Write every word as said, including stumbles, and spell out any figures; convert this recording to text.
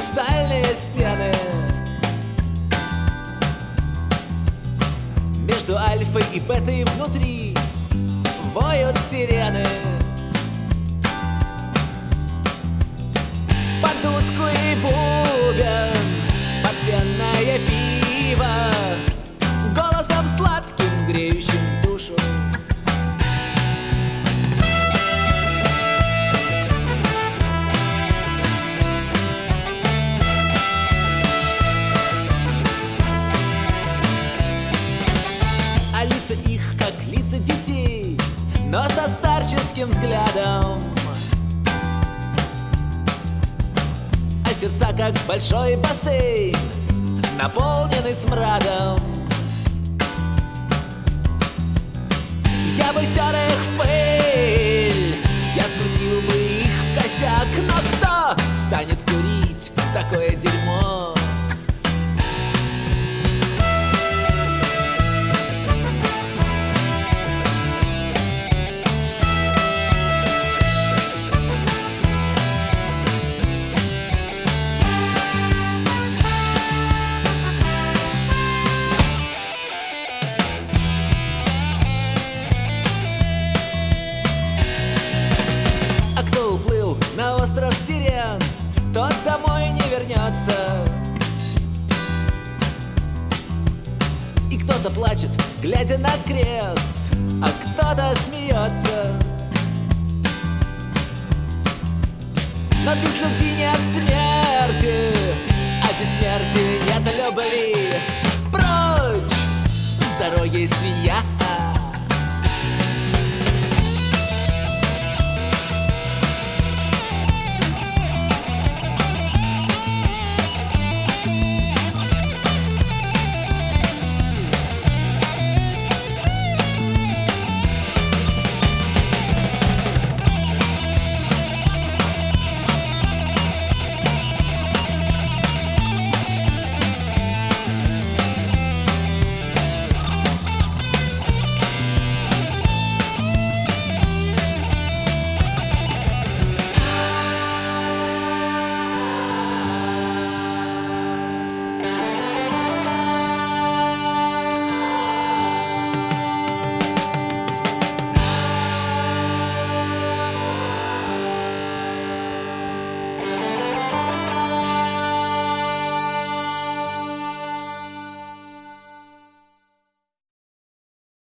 хрустальные стены. Между альфой и бетой внутри воют сирены. Под дудку и бубен, под пенное пиво, голосом сладким, греющим душу. А лица их, как лица детей, но со старческим взглядом. А сердца, как большой бассейн, наполненный смрадом. Я бы стер их в пыль, я скрутил бы их в косяк. Но кто станет курить такое дерьмо? На остров сирен, тот домой не вернется. И кто-то плачет, глядя на крест, а кто-то смеется. Но без любви нет смерти, а без смерти нет любви. Прочь с дороги, свинья!